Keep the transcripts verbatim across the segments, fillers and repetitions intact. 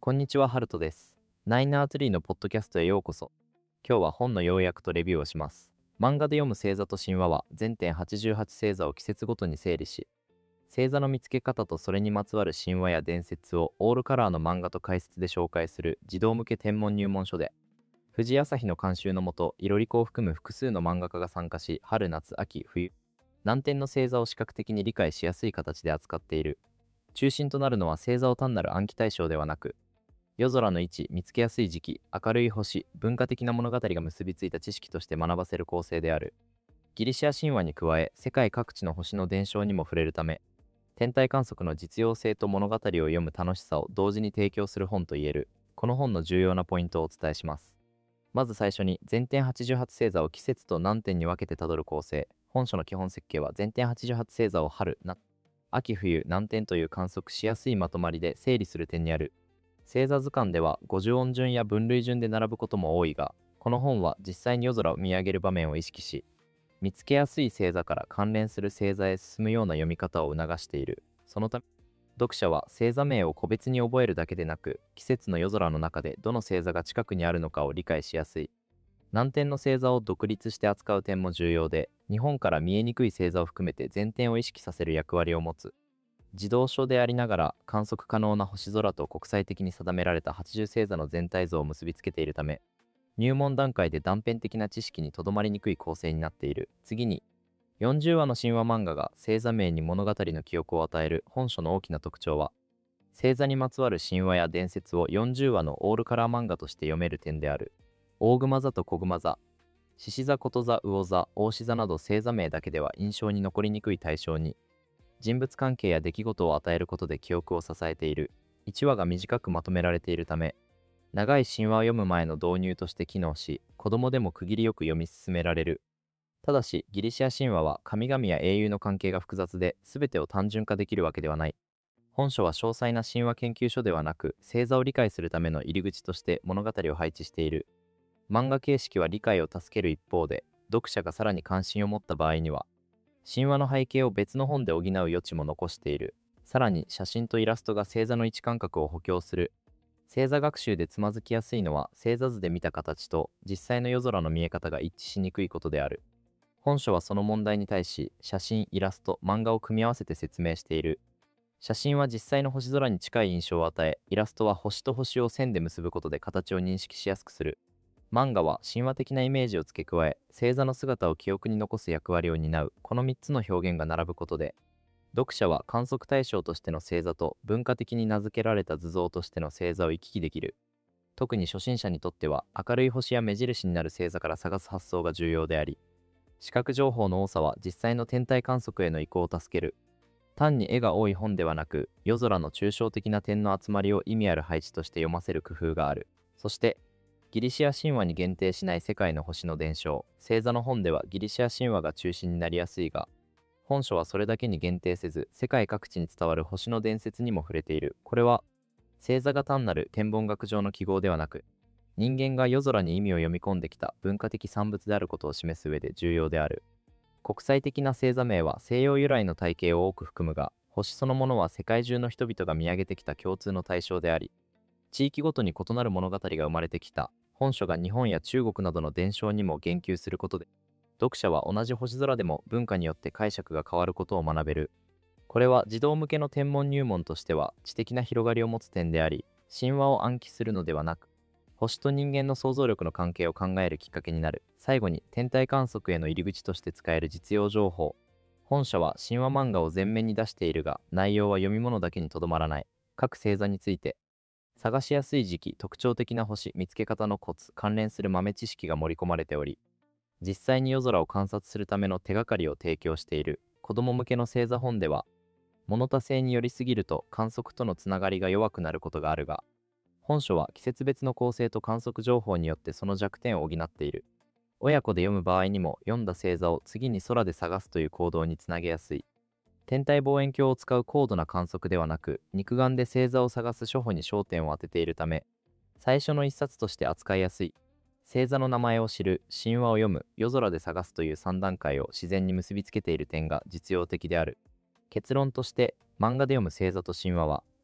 こんにちは、ハルトです。ナイナーツリーのポッドキャストへようこそ。今日は本の要約とレビューをします。漫画で読む星座と神話は全編はちじゅうはち星座を季節ごとに整理し、星座の見つけ方とそれにまつわる神話や伝説をオールカラーの漫画と解説で紹介する児童向け天文入門書で、藤井朝日の監修のもと、いろりこを含む複数の漫画家が参加し、春、夏、秋、冬、南天の星座を視覚的に理解しやすい形で扱っている。中心となるのは星座を単なる暗記対象ではなく、夜空の位置、見つけやすい時期、明るい星、文化的な物語が結びついた知識として学ばせる構成である。ギリシア神話に加え、世界各地の星の伝承にも触れるため、天体観測の実用性と物語を読む楽しさを同時に提供する本といえる。この本の重要なポイントをお伝えします。まず最初に、全天はちじゅうはち星座を季節と南天に分けてたどる構成。本書の基本設計は全天はちじゅうはち星座を春、夏、秋冬、南天という観測しやすいまとまりで整理する点にある。星座図鑑では五十音順や分類順で並ぶことも多いが、この本は実際に夜空を見上げる場面を意識し、見つけやすい星座から関連する星座へ進むような読み方を促している。そのため、読者は星座名を個別に覚えるだけでなく、季節の夜空の中でどの星座が近くにあるのかを理解しやすい。南天の星座を独立して扱う点も重要で、日本から見えにくい星座を含めて全天を意識させる役割を持つ。児童書でありながら観測可能な星空と国際的に定められたはちじゅう星座の全体像を結びつけているため、入門段階で断片的な知識にとどまりにくい構成になっている。次に、よんじゅうわの神話漫画が星座名に物語の記憶を与える本書の大きな特徴は、星座にまつわる神話や伝説をよんじゅうわのオールカラー漫画として読める点である。大熊座と小熊座、獅子座、こと座、魚座、牡牛座など星座名だけでは印象に残りにくい対象に、人物関係や出来事を与えることで記憶を支えている。いちわが短くまとめられているため、長い神話を読む前の導入として機能し、子供でも区切りよく読み進められる。ただし、ギリシア神話は神々や英雄の関係が複雑で、全てを単純化できるわけではない。本書は詳細な神話研究書ではなく、星座を理解するための入り口として物語を配置している。漫画形式は理解を助ける一方で、読者がさらに関心を持った場合には、神話の背景を別の本で補う余地も残している。さらに写真とイラストが星座の位置感覚を補強する。星座学習でつまずきやすいのは、星座図で見た形と実際の夜空の見え方が一致しにくいことである。本書はその問題に対し、写真、イラスト、漫画を組み合わせて説明している。写真は実際の星空に近い印象を与え、イラストは星と星を線で結ぶことで形を認識しやすくする。漫画は神話的なイメージを付け加え、星座の姿を記憶に残す役割を担う。このみっつの表現が並ぶことで、読者は観測対象としての星座と文化的に名付けられた図像としての星座を行き来できる。特に初心者にとっては、明るい星や目印になる星座から探す発想が重要であり、視覚情報の多さは実際の天体観測への移行を助ける。単に絵が多い本ではなく、夜空の抽象的な点の集まりを意味ある配置として読ませる工夫がある。そして、ギリシア神話に限定しない世界の星の伝承。星座の本ではギリシア神話が中心になりやすいが、本書はそれだけに限定せず、世界各地に伝わる星の伝説にも触れている。これは、星座が単なる天文学上の記号ではなく、人間が夜空に意味を読み込んできた文化的産物であることを示す上で重要である。国際的な星座名は西洋由来の体系を多く含むが、星そのものは世界中の人々が見上げてきた共通の対象であり、地域ごとに異なる物語が生まれてきた。本書が日本や中国などの伝承にも言及することで、読者は同じ星空でも文化によって解釈が変わることを学べる。これは児童向けの天文入門としては知的な広がりを持つ点であり、神話を暗記するのではなく、星と人間の想像力の関係を考えるきっかけになる。最後に、天体観測への入り口として使える実用情報。本書は神話漫画を前面に出しているが、内容は読み物だけにとどまらない。各星座について、探しやすい時期、特徴的な星、見つけ方のコツ、関連する豆知識が盛り込まれており、実際に夜空を観察するための手がかりを提供している。子供向けの星座本では、物多星に寄りすぎると観測とのつながりが弱くなることがあるが、本書は季節別の構成と観測情報によってその弱点を補っている。親子で読む場合にも、読んだ星座を次に空で探すという行動につなげやすい。天体望遠鏡を使う高度な観測ではなく、肉眼で星座を探す初歩に焦点を当てているため、最初の一冊として扱いやすい。星座の名前を知る、神話を読む、夜空で探すというさん段階を自然に結びつけている点が実用的である。結論として、漫画で読む星座と神話は、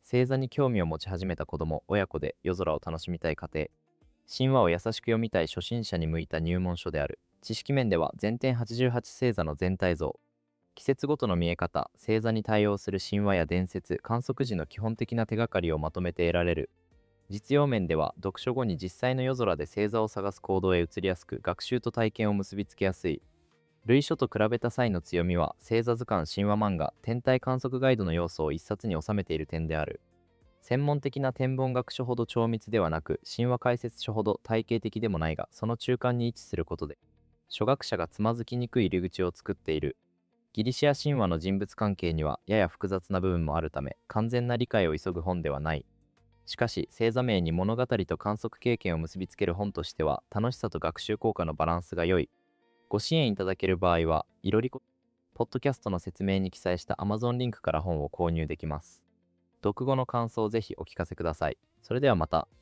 星座に興味を持ち始めた子供、親子で夜空を楽しみたい家庭、神話を優しく読みたい初心者に向いた入門書である。知識面では全天はちじゅうはち星座の全体像、季節ごとの見え方、星座に対応する神話や伝説、観測時の基本的な手がかりをまとめて得られる。実用面では読書後に実際の夜空で星座を探す行動へ移りやすく、学習と体験を結びつけやすい。類書と比べた際の強みは、星座図鑑、神話漫画、天体観測ガイドの要素を一冊に収めている点である。専門的な天文学書ほど超密ではなく、神話解説書ほど体系的でもないが、その中間に位置することで初学者がつまずきにくい入り口を作っている。ギリシア神話の人物関係にはやや複雑な部分もあるため、完全な理解を急ぐ本ではない。しかし、星座名に物語と観測経験を結びつける本としては、楽しさと学習効果のバランスが良い。ご支援いただける場合は、いろりこ、ポッドキャストの説明に記載した Amazon リンクから本を購入できます。読後の感想をぜひお聞かせください。それではまた。